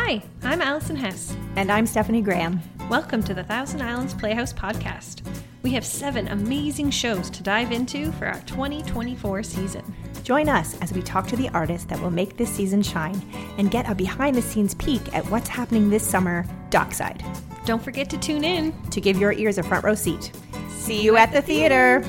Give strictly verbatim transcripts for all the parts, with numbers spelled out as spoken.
Hi, I'm Alison Hess. And I'm Stephanie Graham. Welcome to the Thousand Islands Playhouse podcast. We have seven amazing shows to dive into for our twenty twenty-four season. Join us as we talk to the artists that will make this season shine and get a behind-the-scenes peek at what's happening this summer dockside. Don't forget to tune in to give your ears a front row seat. See you at the theater.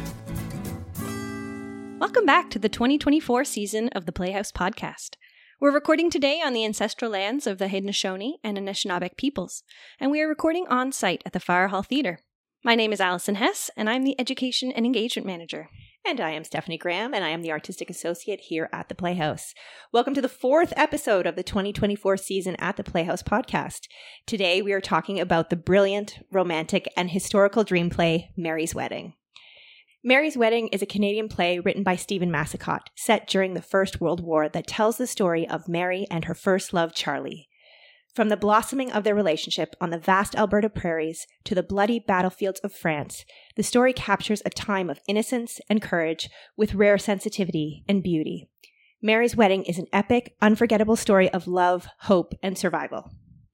Welcome back to the twenty twenty-four season of the Playhouse podcast. We're recording today on the ancestral lands of the Haudenosaunee and Anishinaabeg peoples, and we are recording on site at the Fire Hall Theatre. My name is Alison Hess, and I'm the Education and Engagement Manager. And I am Stephanie Graham, and I am the Artistic Associate here at the Playhouse. Welcome to the fourth episode of the twenty twenty-four season at the Playhouse podcast. Today we are talking about the brilliant, romantic, and historical dream play, Mary's Wedding. Mary's Wedding is a Canadian play written by Stephen Massicott, set during the First World War that tells the story of Mary and her first love, Charlie. From the blossoming of their relationship on the vast Alberta prairies to the bloody battlefields of France, the story captures a time of innocence and courage with rare sensitivity and beauty. Mary's Wedding is an epic, unforgettable story of love, hope, and survival.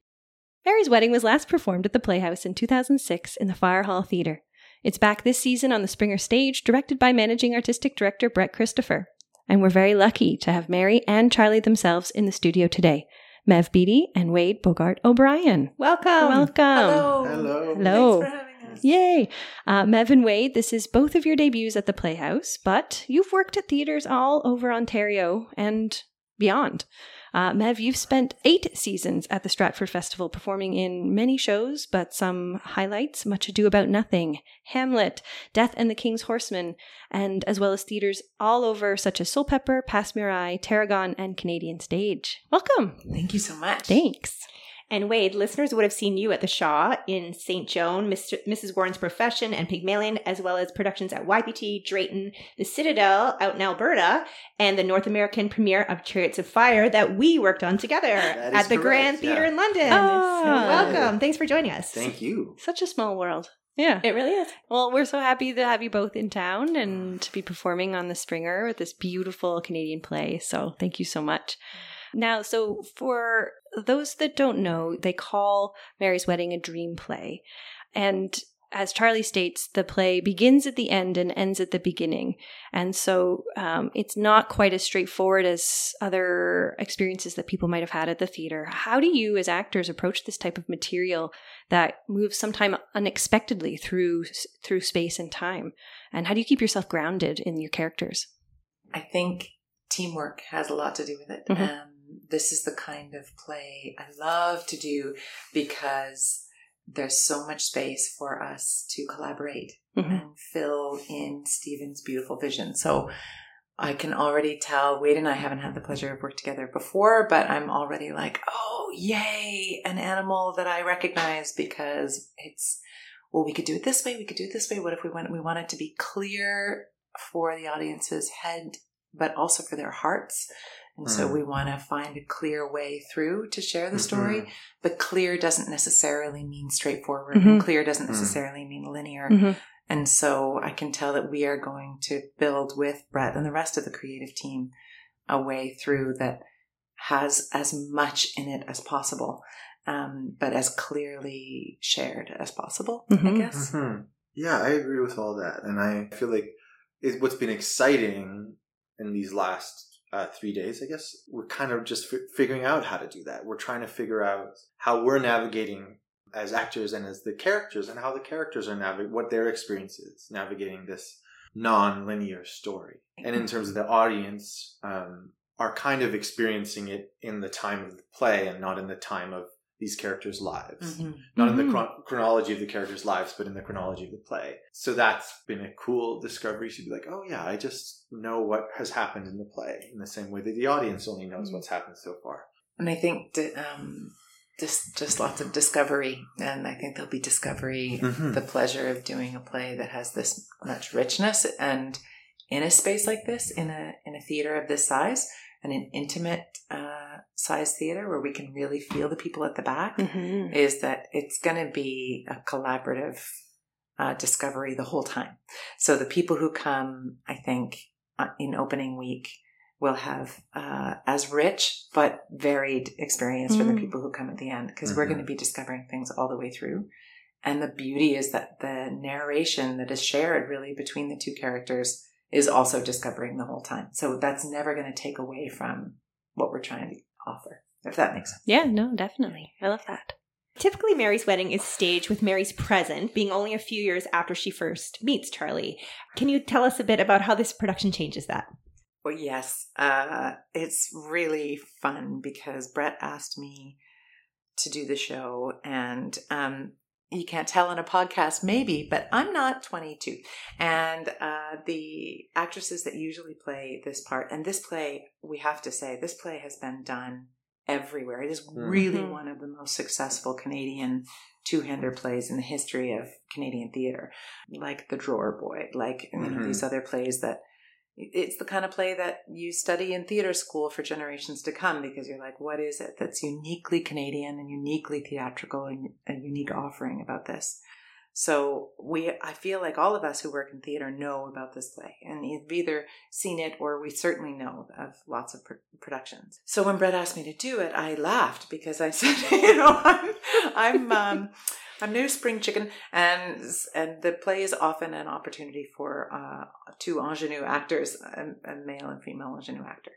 Mary's Wedding was last performed at the Playhouse in two thousand six in the Fire Hall Theatre. It's back this season on the Springer stage, directed by Managing Artistic Director Brett Christopher. And we're very lucky to have Mary and Charlie themselves in the studio today. Mev Beattie and Wade Bogart O'Brien. Welcome. Welcome. Hello. Hello. Hello. Thanks for having us. Yay. Uh, Mev and Wade, this is both of your debuts at the Playhouse, but you've worked at theatres all over Ontario and beyond. Uh, Mev, you've spent eight seasons at the Stratford Festival performing in many shows, but some highlights, Much Ado About Nothing, Hamlet, Death and the King's Horseman, and as well as theatres all over such as Soulpepper, Passe Muraille, Tarragon, and Canadian Stage. Welcome. Thank you so much. Thanks. And Wade, listeners would have seen you at the Shaw in Saint Joan, Mister Missus Warren's Profession, and Pygmalion, as well as productions at Y P T, Drayton, the Citadel out in Alberta, and the North American premiere of Chariots of Fire that we worked on together at the correct, Grand Theatre yeah. in London. Oh. So welcome. Thanks for joining us. Thank you. Such a small world. Yeah. It really is. Well, we're so happy to have you both in town and to be performing on the Springer with this beautiful Canadian play. So thank you so much. Now, so for those that don't know, they call Mary's Wedding a dream play. And as Charlie states, the play begins at the end and ends at the beginning. And so um, it's not quite as straightforward as other experiences that people might have had at the theater. How do you as actors approach this type of material that moves sometime unexpectedly through through space and time? And how do you keep yourself grounded in your characters? I think teamwork has a lot to do with it. Mm-hmm. Um, this is the kind of play I love to do because there's so much space for us to collaborate Mm-hmm. and fill in Stephen's beautiful vision. So I can already tell, Wade and I haven't had the pleasure of working together before, but I'm already like, oh, yay, an animal that I recognize because it's, well, we could do it this way, we could do it this way. What if we want, we want it to be clear for the audience's head, but also for their hearts? And so we want to find a clear way through to share the story. Mm-hmm. But clear doesn't necessarily mean straightforward. Mm-hmm. And clear doesn't necessarily mm-hmm. mean linear. Mm-hmm. And so I can tell that we are going to build with Brett and the rest of the creative team a way through that has as much in it as possible, um, but as clearly shared as possible, mm-hmm. I guess. Mm-hmm. Yeah, I agree with all that. And I feel like it, what's been exciting in these last Uh, three days, I guess, we're kind of just f- figuring out how to do that. We're trying to figure out how we're navigating as actors and as the characters, and how the characters are navigating, what their experience is navigating this non-linear story. And in terms of the audience, um, are kind of experiencing it in the time of the play and not in the time of these characters' lives. Mm-hmm. Not mm-hmm. in the chron- chronology of the characters' lives, but in the chronology of the play. So that's been a cool discovery to be like, oh yeah, I just know what has happened in the play in the same way that the audience only knows mm-hmm. what's happened so far. And I think that, um, just just lots of discovery. And I think there'll be discovery, mm-hmm. the pleasure of doing a play that has this much richness, and in a space like this, in a in a theater of this size, and an intimate uh, size theater where we can really feel the people at the back, mm-hmm. is that it's going to be a collaborative uh, discovery the whole time. So the people who come, I think, uh, in opening week will have uh, as rich but varied experience mm. for the people who come at the end, because mm-hmm. we're going to be discovering things all the way through. And the beauty is that the narration that is shared really between the two characters is also discovering the whole time. So that's never going to take away from what we're trying to offer, if that makes sense. Yeah, no, definitely. I love that. Typically, Mary's wedding is staged with Mary's present being only a few years after she first meets Charlie. Can you tell us a bit about how this production changes that? Well, yes. Uh, it's really fun because Brett asked me to do the show, and um, you can't tell in a podcast maybe, but I'm not twenty-two. And uh, the actresses that usually play this part, and this play, we have to say, this play has been done everywhere. It is really mm-hmm. one of the most successful Canadian two-hander plays in the history of Canadian theatre, like The Drawer Boy, like you mm-hmm. know, these other plays that it's the kind of play that you study in theatre school for generations to come, because you're like, what is it that's uniquely Canadian and uniquely theatrical and a unique offering about this? So we, I feel like all of us who work in theatre know about this play, and you've either seen it or we certainly know of lots of pr- productions. So when Brett asked me to do it, I laughed because I said, you know, I'm, I'm, um, I'm no spring chicken, and and the play is often an opportunity for uh, two ingenue actors, a, a male and female ingenue actor.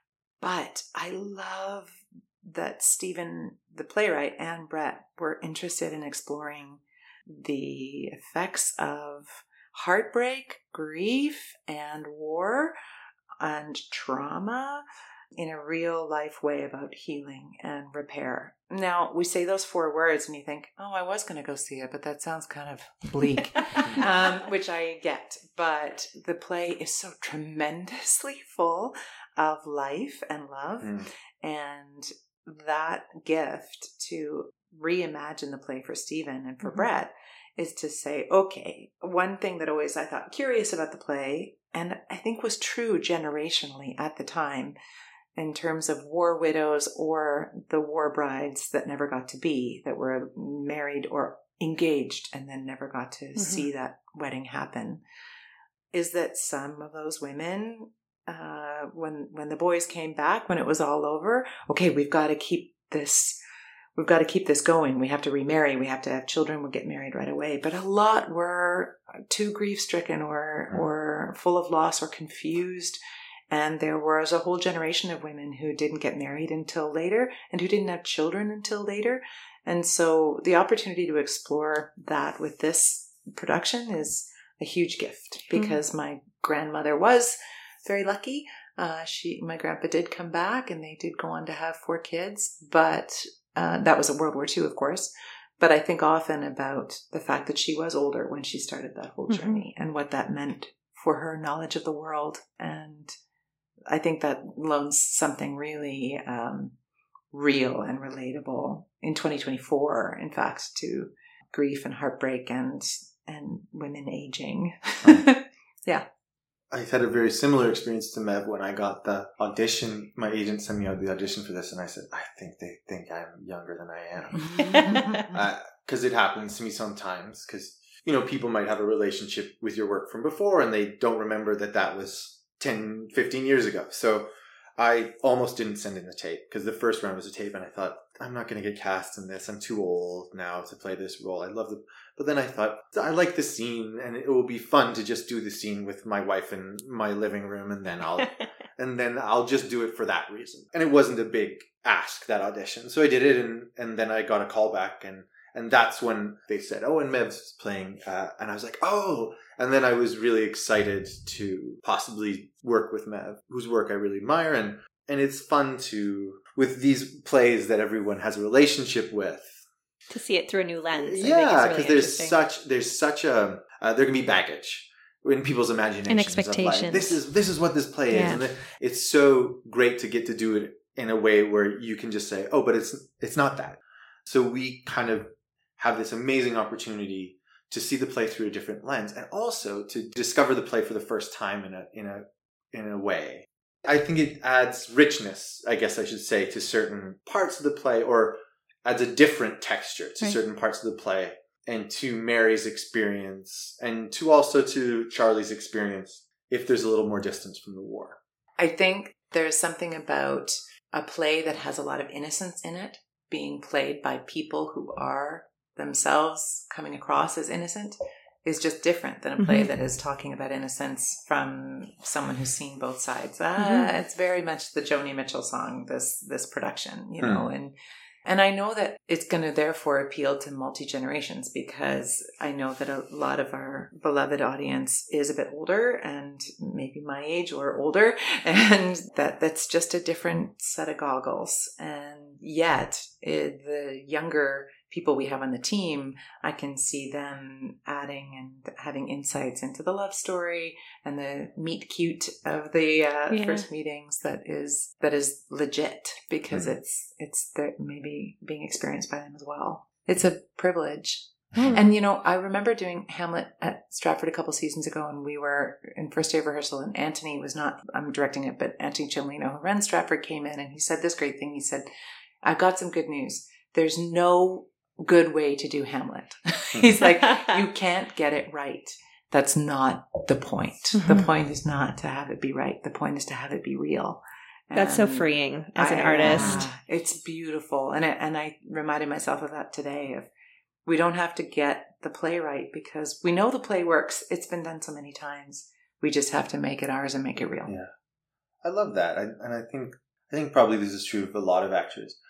But I love that Stephen, the playwright, and Brett were interested in exploring the effects of heartbreak, grief, and war, and trauma in a real life way about healing and repair. Now, we say those four words and you think, oh, I was going to go see it, but that sounds kind of bleak, um, which I get. But the play is so tremendously full of life and love. Mm. And that gift to reimagine the play for Stephen and for mm-hmm. Brett is to say, okay, one thing that always I thought curious about the play, and I think was true generationally at the time, in terms of war widows or the war brides that never got to be, that were married or engaged and then never got to mm-hmm. see that wedding happen, is that some of those women, uh, when when the boys came back, when it was all over, okay, we've got to keep this, we've got to keep this going. We have to remarry. We have to have children. We'll get married right away. But a lot were too grief-stricken or mm-hmm. or full of loss or confused. And there was a whole generation of women who didn't get married until later and who didn't have children until later. And so the opportunity to explore that with this production is a huge gift, because mm-hmm. my grandmother was very lucky. Uh, she, my grandpa did come back and they did go on to have four kids, but uh, that was in World War Two, of course. But I think often about the fact that she was older when she started that whole journey mm-hmm. and what that meant for her knowledge of the world. And I think that loans something really um, real and relatable in twenty twenty-four, in fact, to grief and heartbreak and and women aging. Um, yeah. I had a very similar experience to Mev when I got the audition. My agent sent me out the audition for this, and I said, I think they think I'm younger than I am. Because uh, it happens to me sometimes, because, you know, people might have a relationship with your work from before, and they don't remember that that was ten, fifteen years ago. So I almost didn't send in the tape, because the first round was a tape and I thought, I'm not going to get cast in this. I'm too old now to play this role. I love the, but then I thought, I like the scene and it will be fun to just do the scene with my wife in my living room, and then I'll, and then I'll just do it for that reason. And it wasn't a big ask, that audition. So I did it, and, and then I got a call back, and, and that's when they said, oh, and Mev's playing, uh, and I was like, oh. And then I was really excited to possibly work with Mev, whose work I really admire. And, and it's fun to, with these plays that everyone has a relationship with, to see it through a new lens. Yeah, because really there's such, there's such a, uh, there can be baggage in people's imaginations. And expectations. Like, this is, this is what this play yeah. is. And it's so great to get to do it in a way where you can just say, oh, but it's, it's not that. So we kind of have this amazing opportunity to see the play through a different lens, and also to discover the play for the first time in a in a in a way. I think it adds richness, I guess I should say, to certain parts of the play, or adds a different texture to right. certain parts of the play, and to Mary's experience, and to also to Charlie's experience, if there's a little more distance from the war. I think There's something about a play that has a lot of innocence in it, being played by people who are themselves coming across as innocent, is just different than a play mm-hmm. that is talking about innocence from someone who's seen both sides. Ah, mm-hmm. It's very much the Joni Mitchell song, this this production, you know, mm. and and I know that it's going to therefore appeal to multi-generations, because I know that a lot of our beloved audience is a bit older and maybe my age or older, and that that's just a different set of goggles. And yet it, the younger people we have on the team, I can see them adding and having insights into the love story and the meet cute of the uh, yeah. first meetings that is that is legit, because mm. it's it's the, maybe being experienced by them as well. It's a privilege. Mm. And, you know, I remember doing Hamlet at Stratford a couple seasons ago, and we were in first day of rehearsal, and Anthony was not, I'm directing it, but Anthony Chimolino, who runs Stratford, came in and he said this great thing. He said, I've got some good news. There's no good way to do Hamlet. He's like, you can't get it right. That's not the point. Mm-hmm. The point is not to have it be right. The point is to have it be real. That's so freeing as an I, artist. Uh, it's beautiful. And, it, and I reminded myself of that today. Of we don't have to get the play right, because we know the play works. It's been done so many times. We just have to make it ours and make it real. Yeah. I love that. I, and I think, I think probably this is true of a lot of actors.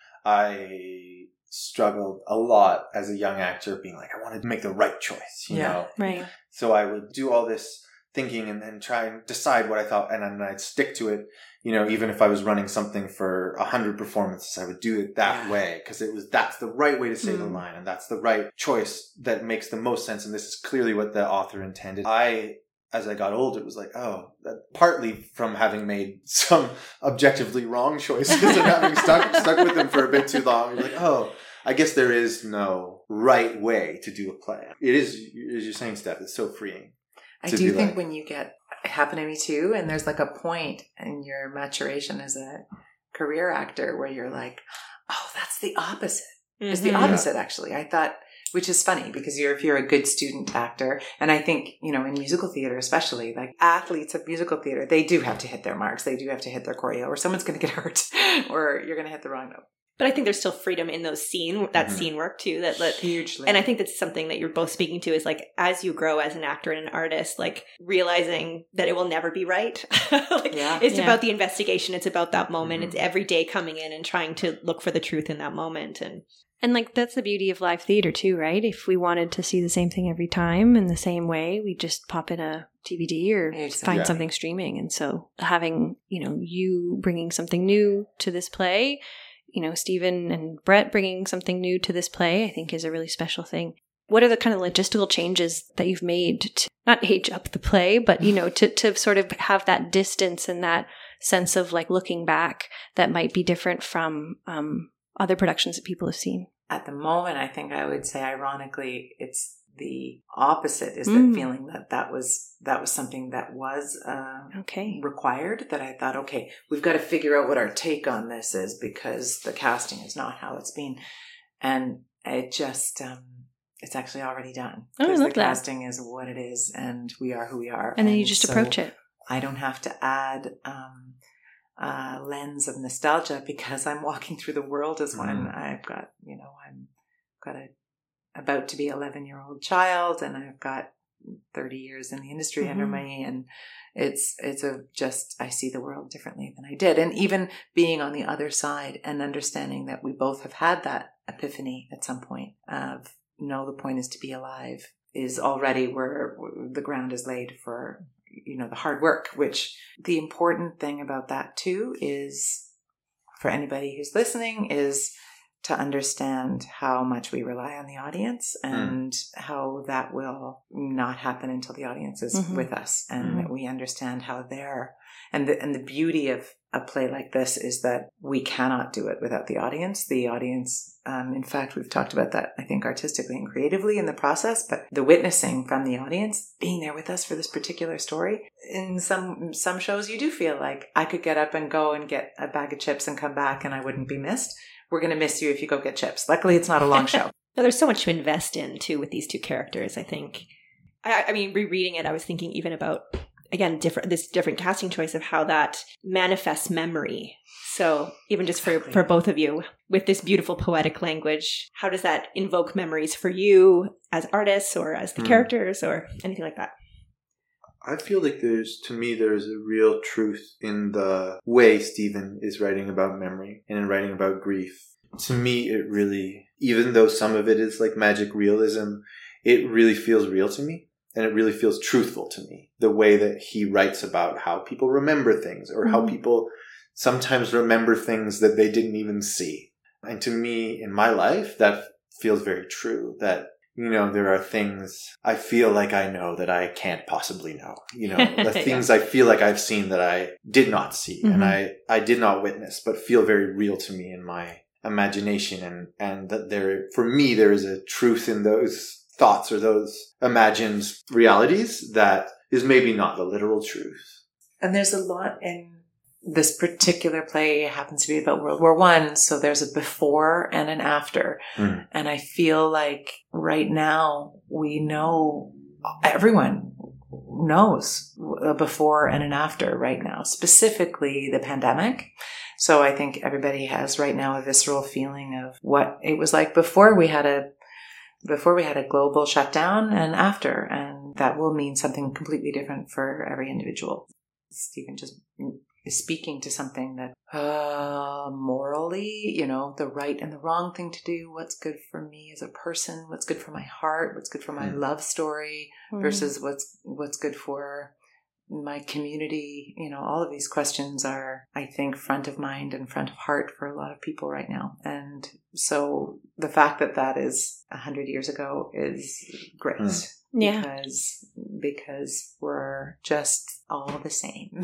I struggled a lot as a young actor, being like, I wanted to make the right choice, you yeah, know? Right. So I would do all this thinking and then try and decide what I thought, and then I'd stick to it. You know, even if I was running something for a hundred performances, I would do it that yeah. way, because it was, that's the right way to say mm. the line, and that's the right choice that makes the most sense. And this is clearly what the author intended. I, as I got older, it was like, oh, that, partly from having made some objectively wrong choices and having stuck stuck with them for a bit too long. You're like, oh, I guess there is no right way to do a play. It is, as you're saying, Steph, it's so freeing. I do think like, when you get, it happened to me too, and there's like a point in your maturation as a career actor where you're like, oh, that's the opposite. Mm-hmm. It's the opposite, yeah. actually. I thought, which is funny, because you're, if you're a good student actor, and I think, you know, in musical theater especially, like athletes of musical theater, they do have to hit their marks. They do have to hit their choreo, or someone's going to get hurt, or you're going to hit the wrong note. But I think there's still freedom in those scene, that mm-hmm. scene work too. That, that hugely, and I think that's something that you're both speaking to, is like, as you grow as an actor and an artist, like realizing that it will never be right. like, yeah. It's yeah. about the investigation. It's about that moment. Mm-hmm. It's every day coming in and trying to look for the truth in that moment. And and like, that's the beauty of live theater too, right? If we wanted to see the same thing every time in the same way, we just pop in a D V D or exactly. find yeah. something streaming. And so having, you know, you bringing something new to this play, you know, Stephen and Brett bringing something new to this play, I think is a really special thing. What are the kind of logistical changes that you've made to not age up the play, but, you know, to, to sort of have that distance and that sense of like looking back that might be different from um, other productions that people have seen? At the moment, I think I would say, ironically, it's the opposite, is mm. the feeling that that was that was something that was uh, okay. required, that I thought, okay, we've got to figure out what our take on this is, because the casting is not how it's been. And it just, um, it's actually already done. Because oh, the that. casting is what it is, and we are who we are. And, and then you just so approach it. I don't have to add um, a lens of nostalgia, because I'm walking through the world as one. Mm. I've got, you know, I'm got a about to be eleven year old child, and I've got thirty years in the industry mm-hmm. under me, and it's it's a just I see the world differently than I did. And even being on the other side and understanding that we both have had that epiphany at some point of, no, the point is to be alive, is already where the ground is laid for, you know, the hard work. Which the important thing about that too is, for anybody who's listening, is to understand how much we rely on the audience, and mm. how that will not happen until the audience is mm-hmm. with us, and mm-hmm. that we understand how they're, and the, and the beauty of a play like this is that we cannot do it without the audience. The audience, um, in fact, we've talked about that, I think, artistically and creatively in the process, but the witnessing from the audience, being there with us for this particular story. In some, some shows, you do feel like I could get up and go and get a bag of chips and come back and I wouldn't be missed. We're going to miss you if you go get chips. Luckily, it's not a long show. No, there's so much to invest in, too, with these two characters, I think. I, I mean, rereading it, I was thinking even about again, different this different casting choice of how that manifests memory. So even just for, Exactly. for both of you, with this beautiful poetic language, how does that invoke memories for you as artists or as the Mm. characters or anything like that? I feel like there's, to me, there's a real truth in the way Stephen is writing about memory and in writing about grief. To me, it really, even though some of it is like magic realism, it really feels real to me. And it really feels truthful to me. The way that he writes about how people remember things or mm-hmm. how people sometimes remember things that they didn't even see. And to me, in my life, that feels very true. That, you know, there are things I feel like I know that I can't possibly know. You know, the things yeah. I feel like I've seen that I did not see mm-hmm. and I, I did not witness, but feel very real to me in my imagination. And, and that there, for me, there is a truth in those thoughts or those imagined realities that is maybe not the literal truth. And there's a lot in this particular play. It happens to be about World War One, so there's a before and an after. Mm. And I feel like right now we know, everyone knows a before and an after right now, specifically the pandemic. So I think everybody has right now a visceral feeling of what it was like before we had a before we had a global shutdown and after, and that will mean something completely different for every individual. Stephen just is speaking to something that uh, morally, you know, the right and the wrong thing to do, what's good for me as a person, what's good for my heart, what's good for my mm. love story mm. versus what's what's good for my community. You know, all of these questions are, I think, front of mind and front of heart for a lot of people right now. And so the fact that that is a hundred years ago is great. Mm. Yeah. Because, because we're just all the same.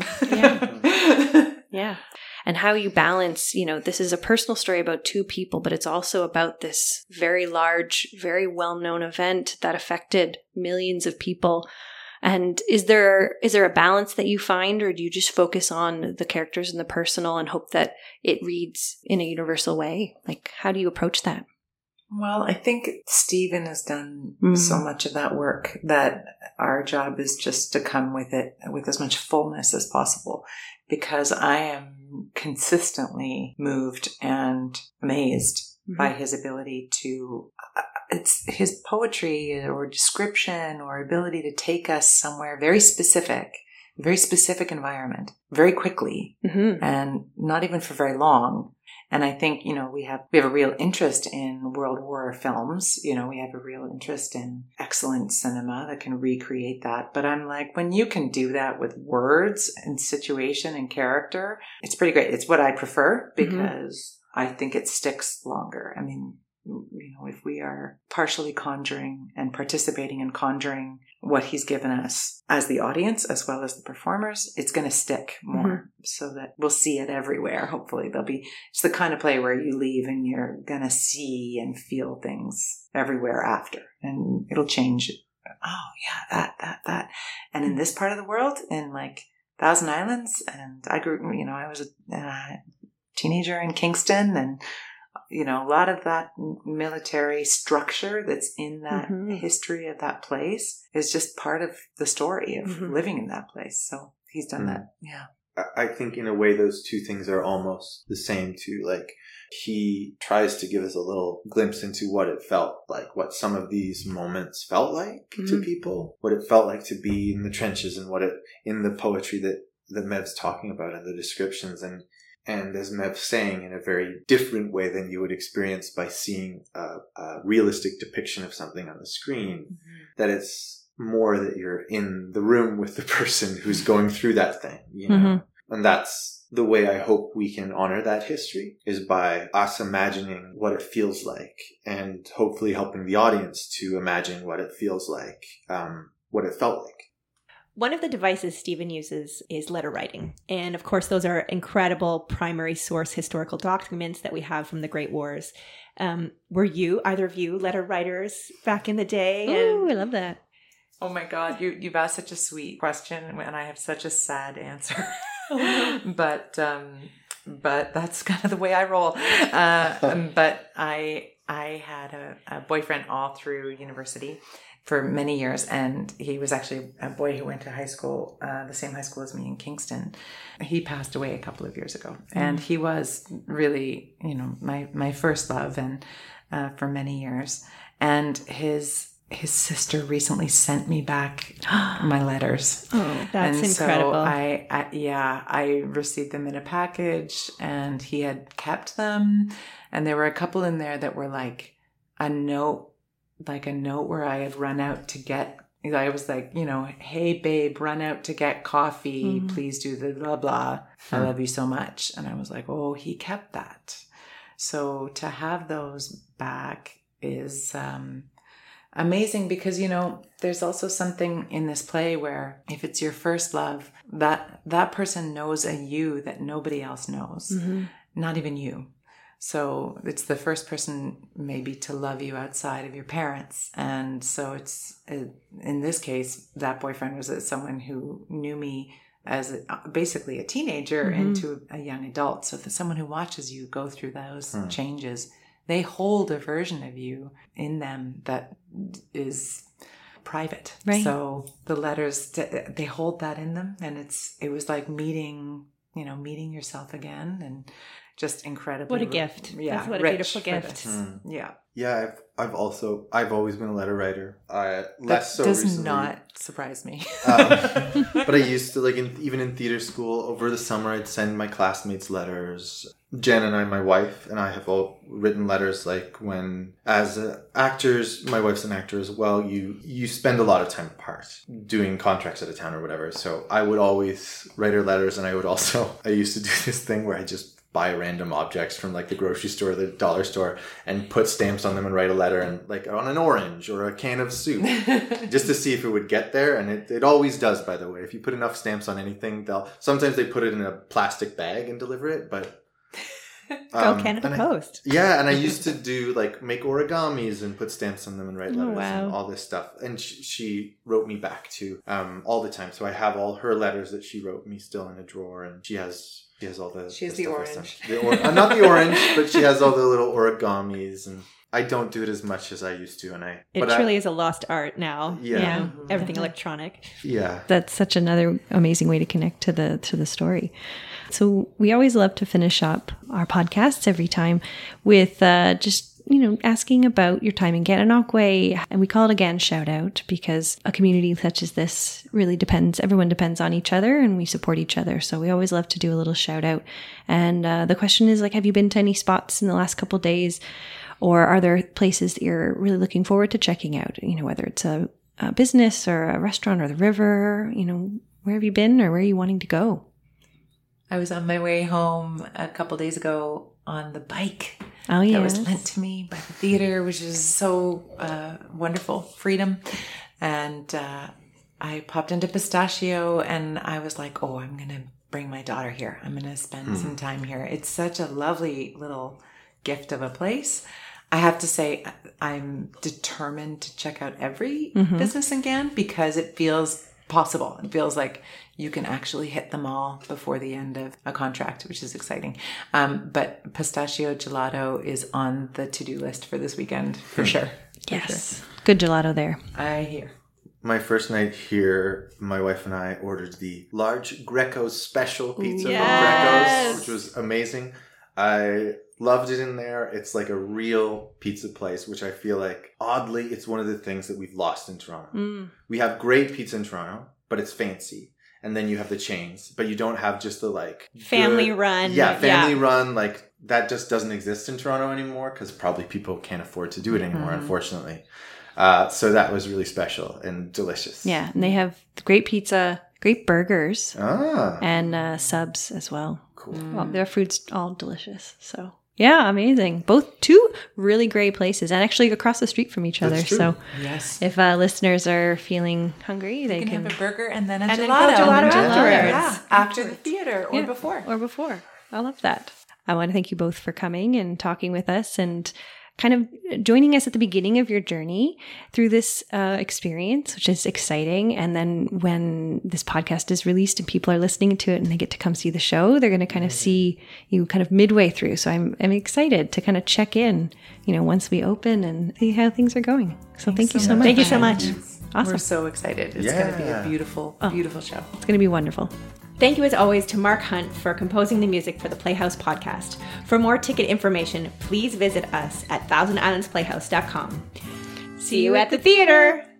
Yeah. Yeah. And how you balance, you know, this is a personal story about two people, but it's also about this very large, very well-known event that affected millions of people. And is there is there a balance that you find, or do you just focus on the characters and the personal and hope that it reads in a universal way? Like, how do you approach that? Well, I think Stephen has done mm-hmm. so much of that work that our job is just to come with it with as much fullness as possible, because I am consistently moved and amazed mm-hmm. by his ability to, uh, it's his poetry or description or ability to take us somewhere very specific, very specific environment very quickly mm-hmm. and not even for very long. And I think, you know, we have we have a real interest in World War films. You know, we have a real interest in excellent cinema that can recreate that. But I'm like, when you can do that with words and situation and character, it's pretty great. It's what I prefer because mm-hmm. I think it sticks longer. I mean, you know, if we are partially conjuring and participating in conjuring what he's given us as the audience, as well as the performers, it's going to stick more mm-hmm. so that we'll see it everywhere. Hopefully there'll be, it's the kind of play where you leave and you're going to see and feel things everywhere after, and it'll change. Oh yeah, that, that, that. And in this part of the world, in like Thousand Islands, and I grew, you know, I was a uh, teenager in Kingston, and you know, a lot of that military structure that's in that mm-hmm. history of that place is just part of the story of mm-hmm. living in that place. So he's done mm-hmm. that. Yeah. I think in a way those two things are almost the same too. Like, he tries to give us a little glimpse into what it felt like, what some of these moments felt like mm-hmm. to people, what it felt like to be in the trenches, and what it, in the poetry that, that Mev's talking about and the descriptions. And And as Mev's saying, in a very different way than you would experience by seeing a, a realistic depiction of something on the screen, mm-hmm. that it's more that you're in the room with the person who's going through that thing, you know? Mm-hmm. And that's the way I hope we can honor that history, is by us imagining what it feels like, and hopefully helping the audience to imagine what it feels like, um, what it felt like. One of the devices Stephen uses is letter writing. And of course, those are incredible primary source historical documents that we have from the Great Wars. Um, were you, either of you, letter writers back in the day? Oh, I love that. Oh my God, you, you've asked such a sweet question, and I have such a sad answer. but um, but that's kind of the way I roll. Uh, but I I had a, a boyfriend all through university. for many years. And he was actually a boy who went to high school, uh, the same high school as me in Kingston. He passed away a couple of years ago. Mm-hmm. And he was really, you know, my, my first love and uh, for many years. And his his sister recently sent me back my letters. Oh, that's and incredible. So I, I, yeah, I received them in a package, and he had kept them. And there were a couple in there that were like a note, like a note where I had run out to get, I was like, you know, hey babe, run out to get coffee. Mm. Please do the blah, blah. I love you so much. And I was like, oh, he kept that. So to have those back is, um, amazing, because, you know, there's also something in this play where if it's your first love, that that person knows a you that nobody else knows, mm-hmm. not even you. So it's the first person maybe to love you outside of your parents. And so it's, in this case, that boyfriend was someone who knew me as a, basically a teenager mm-hmm. into a young adult. So if there's someone who watches you go through those hmm. changes, they hold a version of you in them that is private. Right. So the letters, they hold that in them. And it's, it was like meeting, you know, meeting yourself again, and just incredibly. What a gift. Yeah. That's what a beautiful gift. Mm. Yeah. Yeah. I've, I've also, I've always been a letter writer. Uh, less that so does recently. not surprise me. um, but I used to, like, in, even in theater school over the summer, I'd send my classmates letters. Jen and I, my wife, and I have all written letters, like, when, as uh, actors, my wife's an actor as well, you, you spend a lot of time apart doing contracts at a town or whatever. So I would always write her letters, and I would also, I used to do this thing where I just buy random objects from, like, the grocery store, the dollar store, and put stamps on them and write a letter, and, like, on an orange or a can of soup, just to see if it would get there. And it, it always does, by the way. If you put enough stamps on anything, they'll, sometimes they put it in a plastic bag and deliver it, but Um, Go Canada Post. I, yeah, and I used to do, like, make origamis and put stamps on them and write letters oh, wow. and all this stuff. And she, she wrote me back too um, all the time. So I have all her letters that she wrote me still in a drawer, and she has she has all the. She has the, the orange. The or, uh, not the orange, but she has all the little origamis, and I don't do it as much as I used to. And I it but truly I, is a lost art now. Yeah, yeah. Mm-hmm. Everything electronic. Yeah, that's such another amazing way to connect to the to the story. So we always love to finish up our podcasts every time with uh, just, you know, asking about your time in Gananoque. And we call it a Gan shout out because a community such as this really depends, everyone depends on each other, and we support each other. So we always love to do a little shout out. And uh, the question is, like, have you been to any spots in the last couple of days? Or are there places that you're really looking forward to checking out? You know, whether it's a, a business or a restaurant or the river, you know, where have you been or where are you wanting to go? I was on my way home a couple days ago on the bike. Oh, yeah. That was lent to me by the theater, which is so uh, wonderful. Freedom. And uh, I popped into Pistachio, and I was like, oh, I'm going to bring my daughter here. I'm going to spend mm. some time here. It's such a lovely little gift of a place. I have to say, I'm determined to check out every mm-hmm. business in Gan because it feels possible. It feels like you can actually hit them all before the end of a contract, which is exciting. Um, but Pistachio Gelato is on the to-do list for this weekend, for sure. For yes. Sure. Good gelato there. I hear. My first night here, my wife and I ordered the large Greco's special pizza yes. from Greco's, which was amazing. I loved it in there. It's like a real pizza place, which I feel like, oddly, it's one of the things that we've lost in Toronto. Mm. We have great pizza in Toronto, but it's fancy. And then you have the chains, but you don't have just the, like, family good, run. Yeah, family yeah. run. Like, that just doesn't exist in Toronto anymore because probably people can't afford to do it anymore, mm-hmm. unfortunately. Uh, so that was really special and delicious. Yeah, and they have great pizza, great burgers, ah. and uh, subs as well. Cool. Mm. Well, their food's all delicious. So yeah, amazing. Both two really great places, and actually across the street from each That's other. True. So yes, if uh, listeners are feeling hungry, they can, can have a burger and then a and gelato, then go gelato afterwards. Yeah, after the theater or yeah. before or before. I love that. I want to thank you both for coming and talking with us and kind of joining us at the beginning of your journey through this uh, experience, which is exciting. And then when this podcast is released and people are listening to it and they get to come see the show, they're going to kind of see you kind of midway through. So I'm, I'm excited to kind of check in, you know, once we open and see how things are going. So Thanks thank you so so much. Thank you so much. Awesome. We're so excited. It's Yeah. going to be a beautiful, Oh. beautiful show. It's going to be wonderful. Thank you as always to Mark Hunt for composing the music for the Playhouse podcast. For more ticket information, please visit us at thousand islands playhouse dot com. See you at the theater!